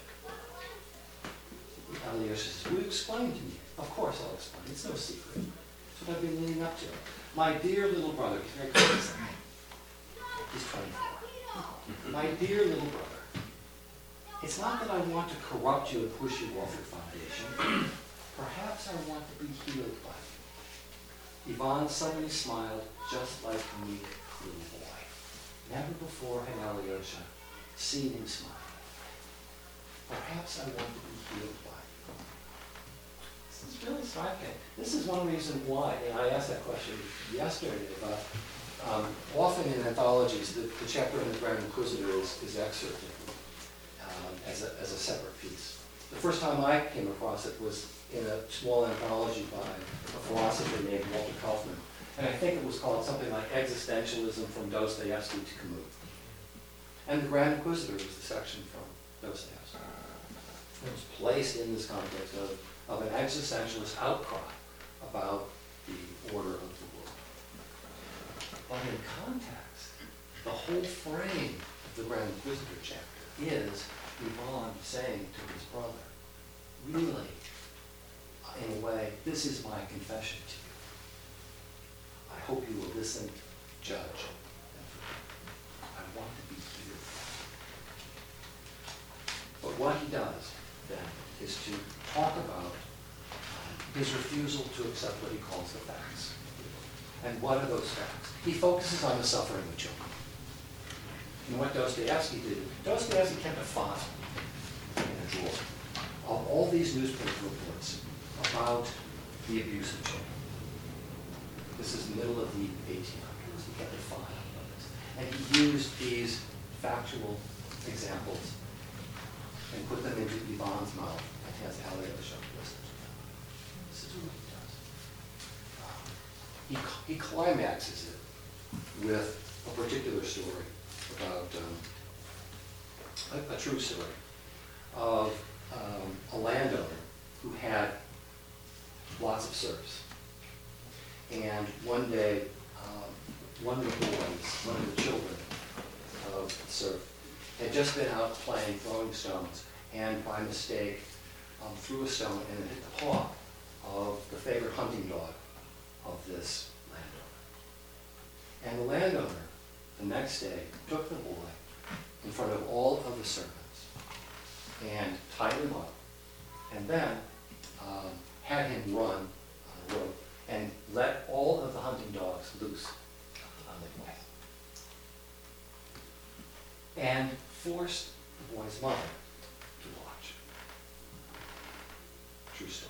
Alyosha says, will you explain to me? Of course I'll explain. It's no secret. That's what I've been leading up to. My dear little brother, he's very close. He's twenty-four. My dear little brother, it's not that I want to corrupt you and push you off your foundation. Perhaps I want to be healed by you. Yvonne suddenly smiled, just like a meek little boy. Never before had Alyosha seen him smile. Perhaps I want to be healed by you. This is really striking. This is one reason why, and I asked that question yesterday about, um, often in anthologies, the, the chapter in the Grand Inquisitor is, is excerpted um, as, a, as a separate piece. The first time I came across it was in a small anthology by a philosopher named Walter Kaufman. And I think it was called something like Existentialism from Dostoevsky to Camus. And the Grand Inquisitor was the section from Dostoevsky. It was placed in this context of, of an existentialist outcry about the order of the world. But in context, the whole frame of the Grand Inquisitor chapter is Yvonne saying to his brother, really, in a way, this is my confession to you. I hope you will listen, judge, and forgive. I want to be here. But what he does, then, is to talk about his refusal to accept what he calls the facts. And what are those facts? He focuses on the suffering of children. And what Dostoevsky did, Dostoevsky kept a file in a drawer of all these newspaper reports about the abuse of children. This is the middle of the eighteen hundreds. He kept a file of this. And he used these factual examples and put them into Yvonne's mouth and has Alyosha listen to them. This is what he does. Um, he, he climaxes it with a particular story about um, a, a true story of um, a landowner who had lots of serfs. And one day, um, one of the boys, one of the children of the serf, had just been out playing, throwing stones, and by mistake um, threw a stone and it hit the paw of the favorite hunting dog of this landowner. And the landowner, the next day, took the boy in front of all of the servants and tied him up, and then um, had him run on a rope and let all of the hunting dogs loose on the boy. And forced the boy's mother to watch. True story.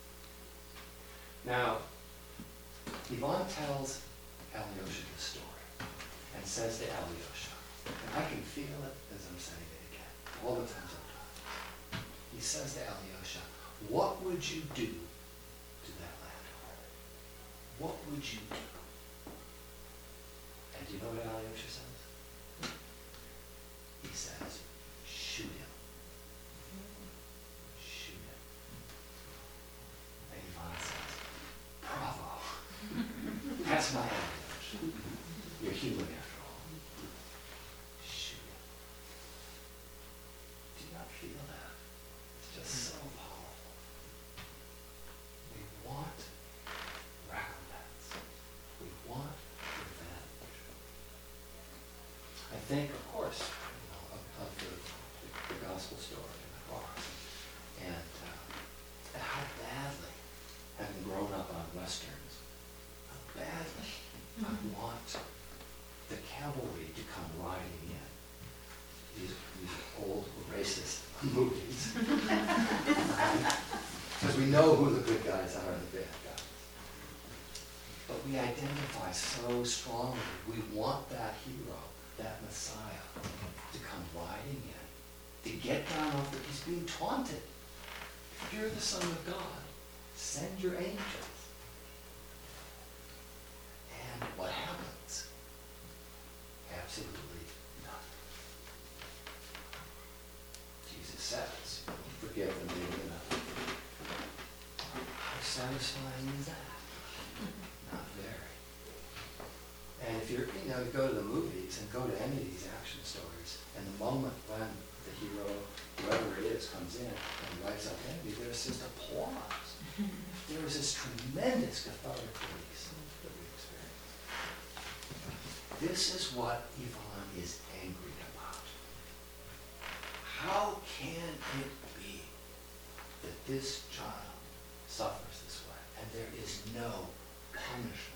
Now, Yvonne tells Alyosha this story and says to Alyosha, and I can feel it as I'm saying it again, all the times I've done it. He says to Alyosha, what would you do to that landowner? What would you do? And do you know what Alyosha says? He says, shoot him. Shoot him. And Yvonne says, bravo. That's my Alyosha. You're human after all. Shoot him. Do you not feel that? It's just so powerful. We want recompense. We want revenge. I think, of course, you know, of, of the, the, the gospel story in the cross, and, uh, and how badly, having grown up on westerns, how badly I want the cavalry to come riding in. These, these old racist movies. because we know who the good guys are and the bad guys. But we identify so strongly. We want that hero, that Messiah, to come riding in, to get down off the, he's being taunted. If you're the Son of God, send your angels. And what happens? Absolutely nothing. Jesus says, forgive them, they do nothing. How satisfying is that? Not very. And if you're, you know, you go to the movies and go to any of these action stories, and the moment when the hero, whoever it is, comes in and wipes out the enemy, there's just applause. There is this tremendous cathartic release that we experience. This is what Yvonne is angry about. How can it be that this child suffers this way and there is no punishment?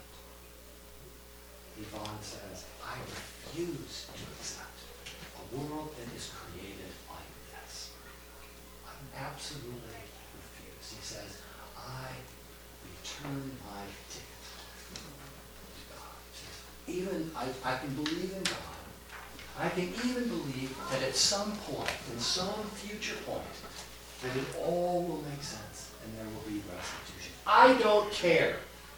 Yvonne says, I refuse to accept a world that is created like this. I absolutely refuse. He says, I return my ticket to God. He says, even, I, I can believe in God. I can even believe that at some point, in some future point, that it all will make sense and there will be restitution. I don't care.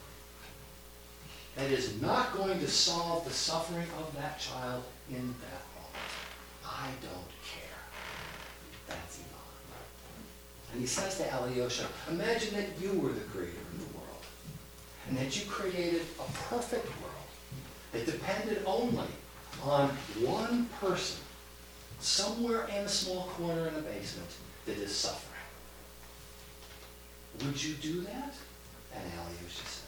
That is not going to solve the suffering of that child in that moment. I don't care. That's Yvonne. And he says to Alyosha, imagine that you were the creator of the world, and that you created a perfect world that depended only on one person somewhere in a small corner in a basement that is suffering. Would you do that? And Alyosha says,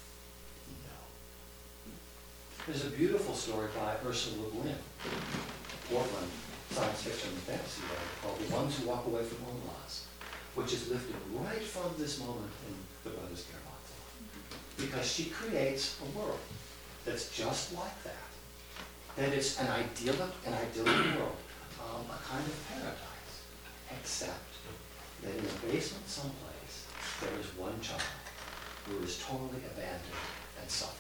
there's a beautiful story by Ursula Le Guin, Portland science fiction and fantasy writer, called The Ones Who Walk Away from Home Laws, which is lifted right from this moment in The Brothers Karamazov. Because she creates a world that's just like that. That is an idyllic, an idyllic world, um, a kind of paradise, except that in the basement someplace, there is one child who is totally abandoned and suffering.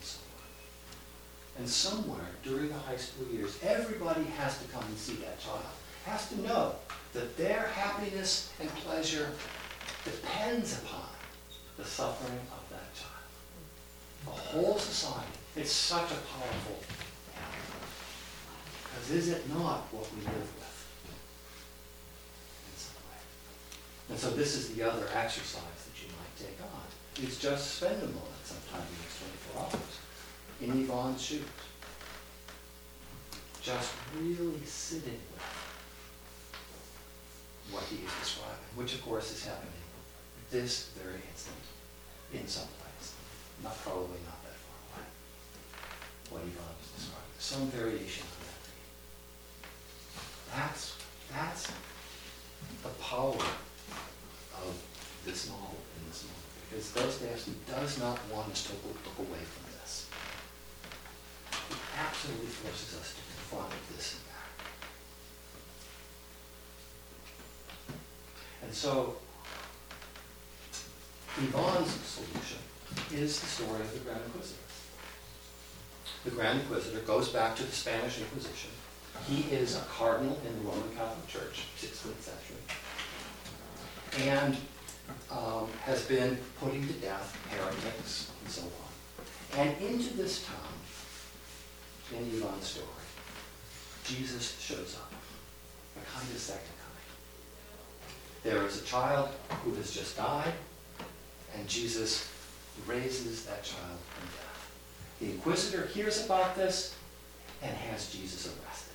And somewhere during the high school years, everybody has to come and see that child, has to know that their happiness and pleasure depends upon the suffering of that child. The whole society, it's such a powerful animal. Because is it not what we live with in some way? And so this is the other exercise that you might take on, is just spend a moment sometime in the next twenty-four hours. In Yvonne's shoes. Just really sitting with what he is describing, which of course is happening this very instant in some place. Not probably not that far away. What Yvonne is describing. Some variation of that theme. That's, that's the power of this novel in this moment. Because Dostoevsky does not want us to look away from this. It absolutely forces us to confront this and that. And so, Yvonne's solution is the story of the Grand Inquisitor. The Grand Inquisitor goes back to the Spanish Inquisition. He is a cardinal in the Roman Catholic Church, sixteenth century, and um, has been putting to death heretics and so on. And into this town, in Yvonne's story, Jesus shows up, a kind of second coming. There is a child who has just died, and Jesus raises that child from death. The Inquisitor hears about this and has Jesus arrested.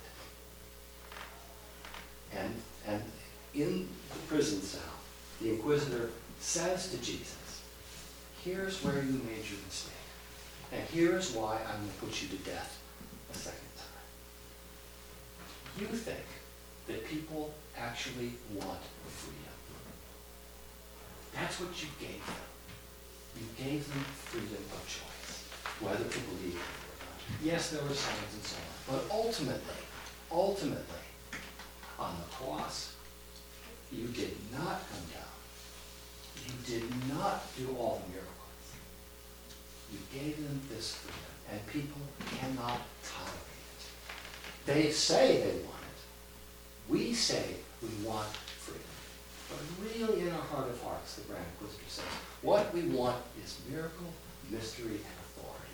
And, and in the prison cell, the Inquisitor says to Jesus, here's where you made your mistake, and here's why I'm going to put you to death a second time. You think that people actually want freedom. That's what you gave them. You gave them freedom of choice, whether to believe it or not. Yes, there were signs and so on, but ultimately, ultimately, on the cross, you did not come down. you did not do all the miracles. You gave them this freedom, and people cannot tolerate it. They say they want it. We say we want freedom. But really in our heart of hearts, the Grand Inquisitor says, what we want is miracle, mystery, and authority.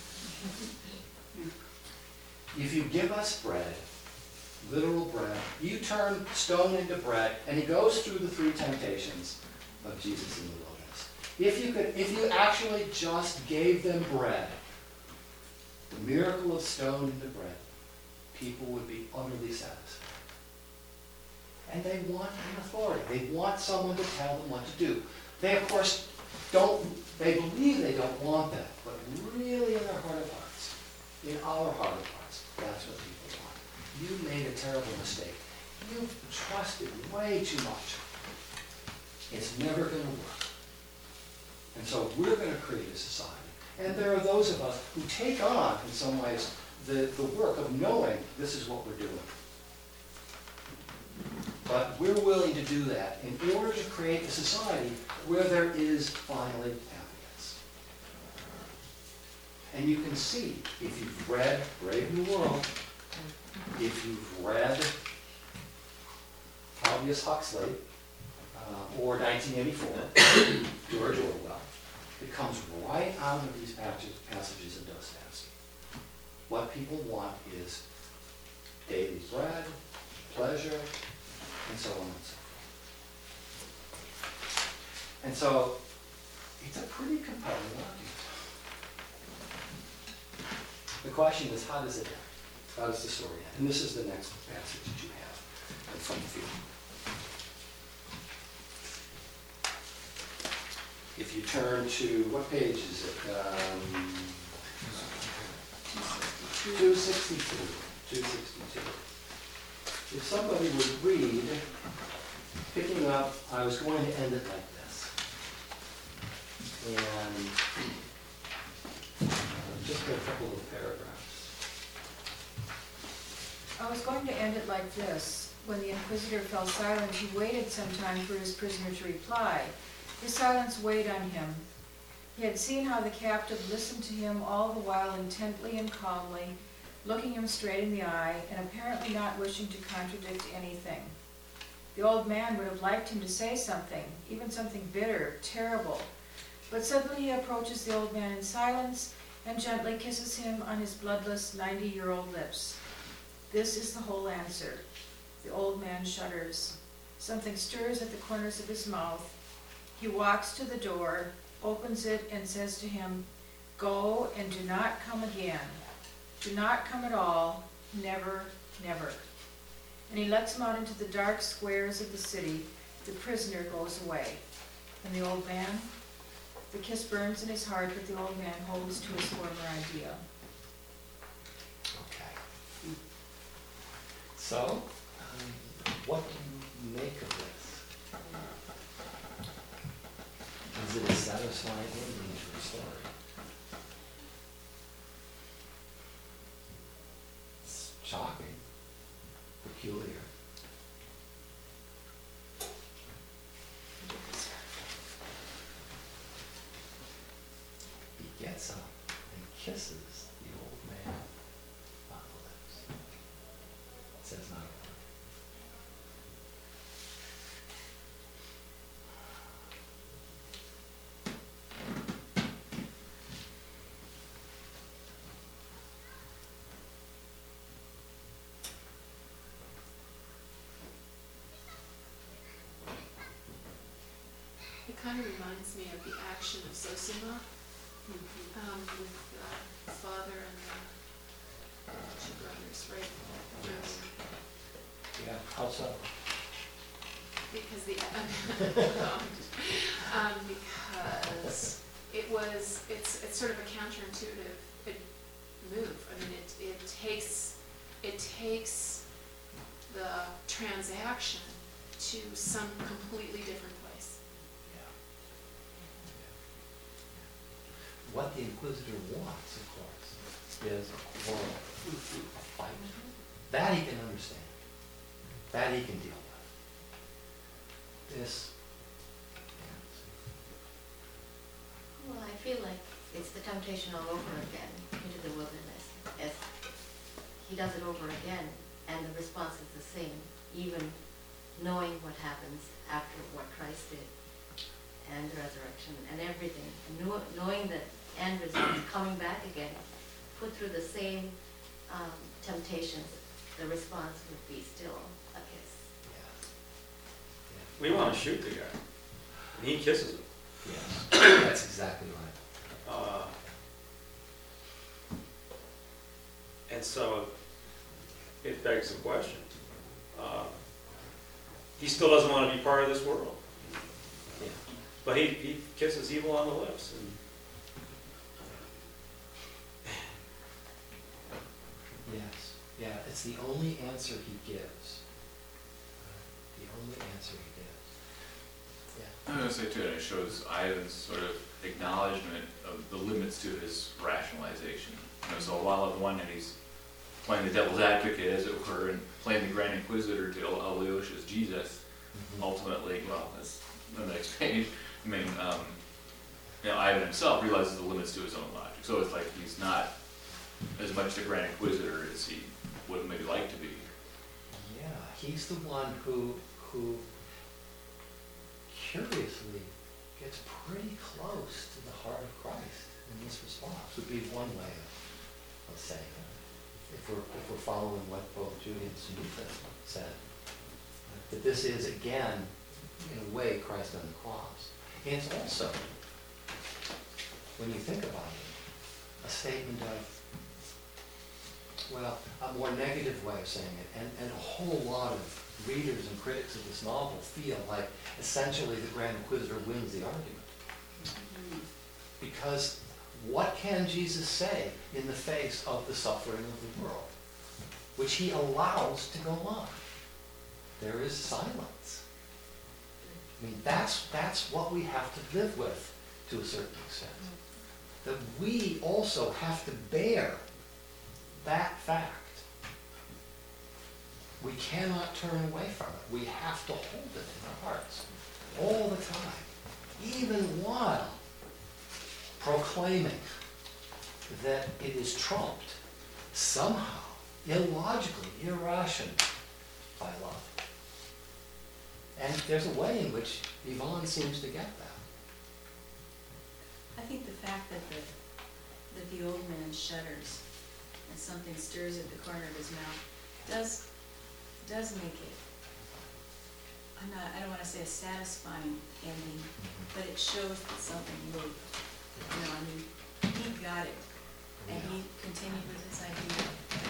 If you give us bread, literal bread, you turn stone into bread, and he goes through the three temptations of Jesus in the wilderness. If you could, if you actually just gave them bread, the miracle of stone into bread, people would be utterly satisfied. And they want an authority. They want someone to tell them what to do. They, of course, don't, they believe they don't want that, but really in their heart of hearts, in our heart of hearts, that's what people want. You made a terrible mistake. You've trusted way too much. It's never going to work. And so we're going to create a society. And there are those of us who take on, in some ways, the, the work of knowing this is what we're doing. But we're willing to do that in order to create a society where there is finally happiness. And you can see, if you've read Brave New World, if you've read Aldous Huxley, uh, or nineteen eighty-four, George Orwell, it comes right out of these passages, passages of Dostoevsky. What people want is daily bread, pleasure, and so on and so forth. And so, it's a pretty compelling argument. The question is, how does it end? How does the story end? And this is the next passage that you have in front of you. If you turn to, what page is it? Um, two sixty-two. two sixty-two. If somebody would read, picking up, I was going to end it like this. And uh, just a couple of paragraphs. I was going to end it like this. When the Inquisitor fell silent, he waited some time for his prisoner to reply. His silence weighed on him. He had seen how the captive listened to him all the while intently and calmly, looking him straight in the eye, and apparently not wishing to contradict anything. The old man would have liked him to say something, even something bitter, terrible, but suddenly he approaches the old man in silence and gently kisses him on his bloodless ninety-year-old lips. This is the whole answer. The old man shudders. Something stirs at the corners of his mouth. He walks to the door, opens it, and says to him, "Go and do not come again. Do not come at all, never, never." And he lets him out into the dark squares of the city. The prisoner goes away. And the old man? The kiss burns in his heart, but the old man holds to his former idea. Okay. So, um, what do you make of this? Is it a satisfying ending to the story? It's shocking, peculiar. He gets up and kisses the old man on the lips. It says not a word. It kind of reminds me of the action of Zosima, um, with the father and the two brothers, right? Yes. Yeah, how so? Because the, um, because it was, it's, it's sort of a counterintuitive it- move. I mean, it, it takes, it takes the transaction to some completely different place. What the Inquisitor wants, of course, is a quarrel, a fight. That he can understand. That he can deal with. This, feel like it's the temptation all over again into the wilderness. As he does it over again, and the response is the same, even knowing what happens after what Christ did, and the resurrection, and everything, and know- knowing the end result, coming back again, put through the same um, temptations, the response would be still a kiss. We want to shoot the guy, and he kisses him. Yes, that's exactly right. Uh, And so it begs the question. Uh, He still doesn't want to be part of this world. Yeah. But he, he kisses evil on the lips. And Yes, yeah, it's the only answer he gives. The only answer he gives. Yeah. I was gonna say too, and it shows Ivan's sort of acknowledgement of the limits to his rationalization. You know, so while on the one hand he's playing the devil's advocate, as it were, and playing the Grand Inquisitor to Alyosha's Jesus, Mhm. ultimately, well, that's the next page. I mean, um, you know, Ivan himself realizes the limits to his own logic. So it's like he's not as much the Grand Inquisitor as he would maybe like to be. Yeah, he's the one who, who curiously gets pretty close to the heart of Christ in this response, would be one way of, of saying it, if we're, if we're following what both Judy and Sunita said. That this is, again, in a way, Christ on the cross. And it's also, when you think about it, a statement of, well, a more negative way of saying it, and, and a whole lot of readers and critics of this novel feel like essentially the Grand Inquisitor wins the argument. Because what can Jesus say in the face of the suffering of the world, which he allows to go on? There is silence. I mean, that's, that's what we have to live with to a certain extent. That we also have to bear that fact. We cannot turn away from it. We have to hold it in our hearts all the time, even while proclaiming that it is trumped somehow, illogically, irrationally, by love. And there's a way in which Yvonne seems to get that. I think the fact that the, that the old man shudders and something stirs at the corner of his mouth does, does make it, I'm not, I don't wanna say a satisfying ending, but it shows that something moved. You know, I mean, he got it, and he continued with his idea.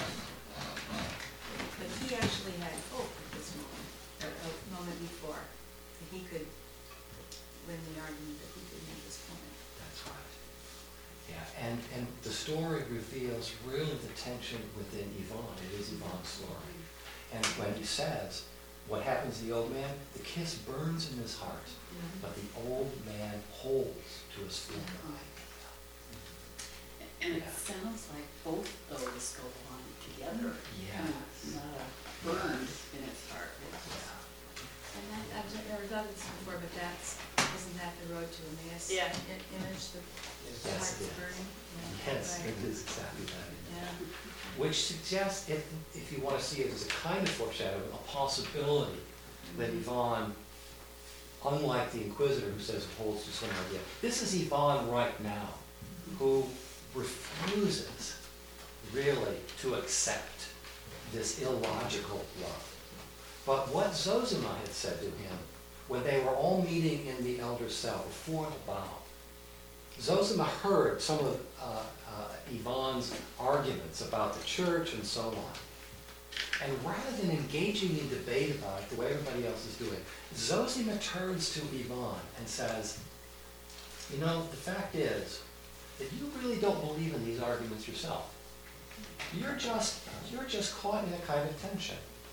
But he actually had hope at this moment, or a moment before, that he could win the argument, that he could make his point. That's right. Yeah, and, and the story reveals really the tension within Yvonne. It is Yvonne's story. And when he says, what happens to the old man? The kiss burns in his heart, but the old man holds to his forehead. And it Yeah. sounds like both those go on together. Yes. Not a burned in its heart. And that, I've never thought of this before, but that's, isn't that the road to Emmaus? Yeah. i- Image, the Yes, heart's it is. burning? Yeah, Yes, right. it is exactly that. Yeah. Which suggests, if, if you want to see it as a kind of foreshadowing, a possibility that Yvonne, unlike the Inquisitor who says it holds to some idea, this is Yvonne right now, who refuses really to accept this illogical love. But what Zosima had said to him when they were all meeting in the elder's cell before the bow, Zosima heard some of uh, uh, Yvonne's arguments about the church and so on. And rather than engaging in debate about it the way everybody else is doing, Zosima turns to Yvonne and says, you know, the fact is that you really don't believe in these arguments yourself. You're just, you're just caught in a kind of tension.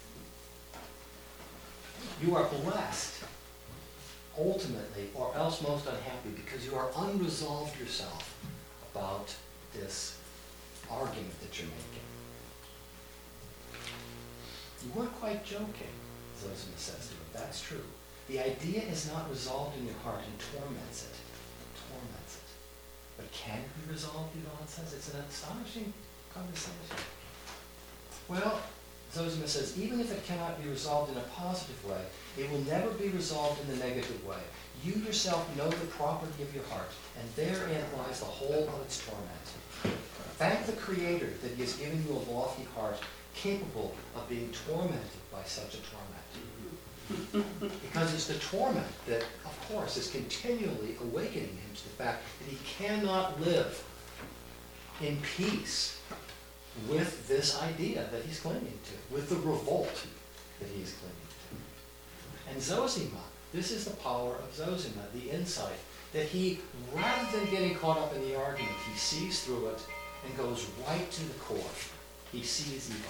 You are blessed, ultimately, or else most unhappy, because you are unresolved yourself about this argument that you're making. You weren't quite joking, Zosima says to him. That's true. The idea is not resolved in your heart and torments it. Torments it. But can it be resolved, Yvonne says? It's an astonishing conversation. Well, Zosima says, even if it cannot be resolved in a positive way, it will never be resolved in the negative way. You yourself know the property of your heart, and therein lies the whole of its torment. Thank the Creator that He has given you a lofty heart, capable of being tormented by such a torment. Because it's the torment that, of course, is continually awakening him to the fact that he cannot live in peace with this idea that he's clinging to, with the revolt that he's clinging to. And Zosima, this is the power of Zosima, the insight, that he, rather than getting caught up in the argument, he sees through it and goes right to the core. He sees Yvonne.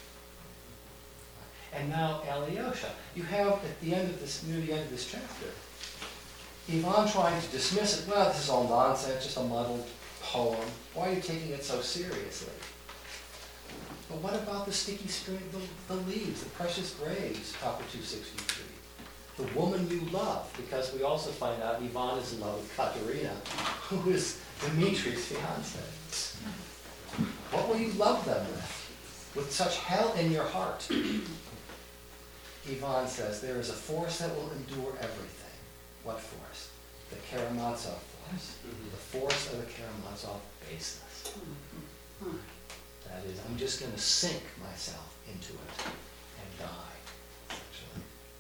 And now Alyosha, you have at the end of this, near the end of this chapter, Yvonne trying to dismiss it. Well, this is all nonsense, just a muddled poem. Why are you taking it so seriously? But what about the sticky string, the, the leaves, the precious graves, Opera two sixty-three? The woman you love, because we also find out Yvonne is in love with Katerina, who is Dimitri's fiancée. What will you love them with? With such hell in your heart? Yvonne says, there is a force that will endure everything. What force? The Karamazov force. The force of the Karamazov baseness. That is, I'm just going to sink myself into it and die, actually.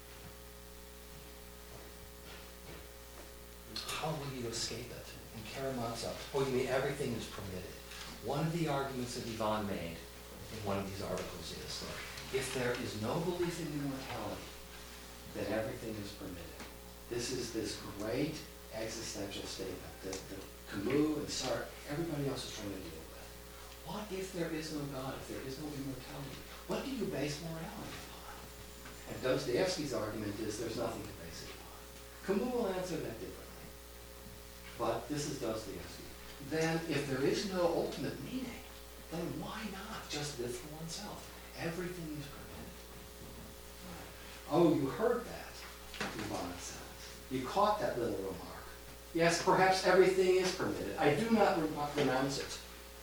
How will you escape it? In Karamazov, oh, you mean everything is permitted. One of the arguments that Yvonne made in one of these articles is that if there is no belief in immortality, then everything is permitted. This is this great existential statement that, that Camus and Sartre, everybody else is trying to deal with. What if there is no God, if there is no immortality? What do you base morality upon? And Dostoevsky's argument is there's nothing to base it upon. Camus will answer that differently. But this is Dostoevsky. Then if there is no ultimate meaning, then why not just live for oneself? Everything is permitted. Oh, you heard that, Yvonne says. You caught that little remark. Yes, perhaps everything is permitted. I do not re- renounce it.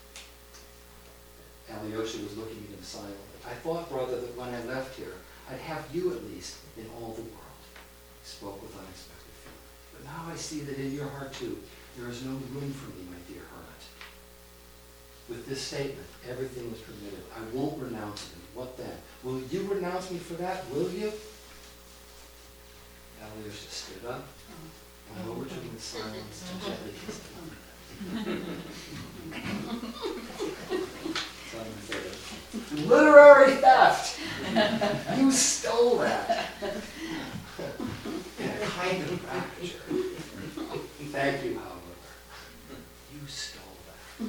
Alyosha was looking at him silently. I thought, brother, that when I left here, I'd have you at least in all the world. He spoke with unexpected feeling. But now I see that in your heart, too, there is no room for me, my dear hermit. With this statement, everything is permitted. I won't renounce him. What then? Will you renounce me for that? Will you? Alyosha stood up, went over to him in silence, and gently kissed him. Someone said, literary theft! You stole that! In a kind of rapture. Thank you, however. You stole that.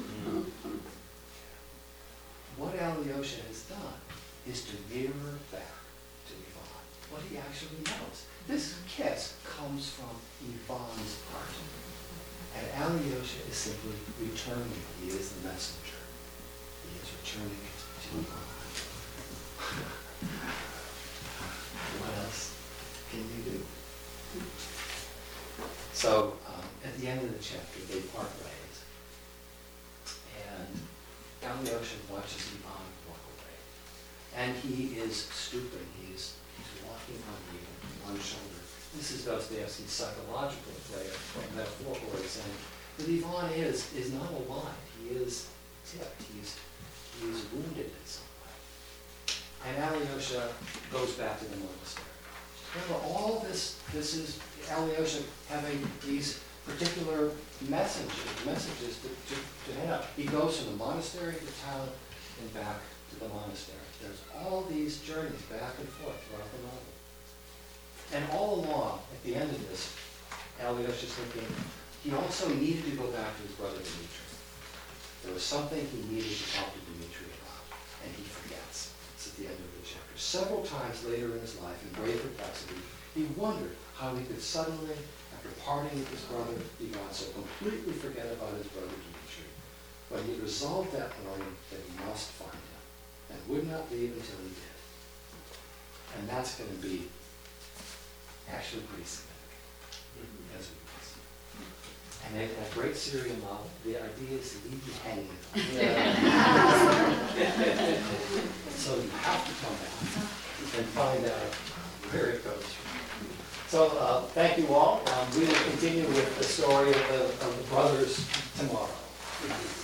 What Alyosha has done is to mirror back to Yvonne what he actually knows. This kiss comes from Yvonne's heart. And Alyosha is simply returning it. He is the messenger. He is returning it to Yvonne. What else can you do? So, um, at the end of the chapter, they part ways. And Alyosha watches Yvonne walk away. And he is stooping. He's, he's walking on the one shoulder. This is Dostoevsky's psychological way of metaphorical way of saying that Yvonne is, is not alive. He is tipped. He's, he is wounded in some way. And Alyosha goes back to the monastery. Remember, all this, this is Alyosha having these particular messages, messages to, to, to him. He goes from the monastery to town and back to the monastery. There's all these journeys back and forth throughout the novel. And all along, at the end of this, Alyosha's thinking, he also needed to go back to his brother Dmitri. There was something he needed to talk to Dmitri about, and he forgets. It's at the end of the chapter. Several times later in his life, in great perplexity, he wondered how he could suddenly, after parting with his brother Ivan, so completely forget about his brother Dmitri. But he resolved that morning that he must find him, and would not leave until he did. And that's going to be actually pretty significant, as we can see. And a, a great serial novel, the idea is to leave you hanging. So you have to come back and find out where it goes. So, uh, thank you all. Um, we will continue with the story of the, of the brothers tomorrow.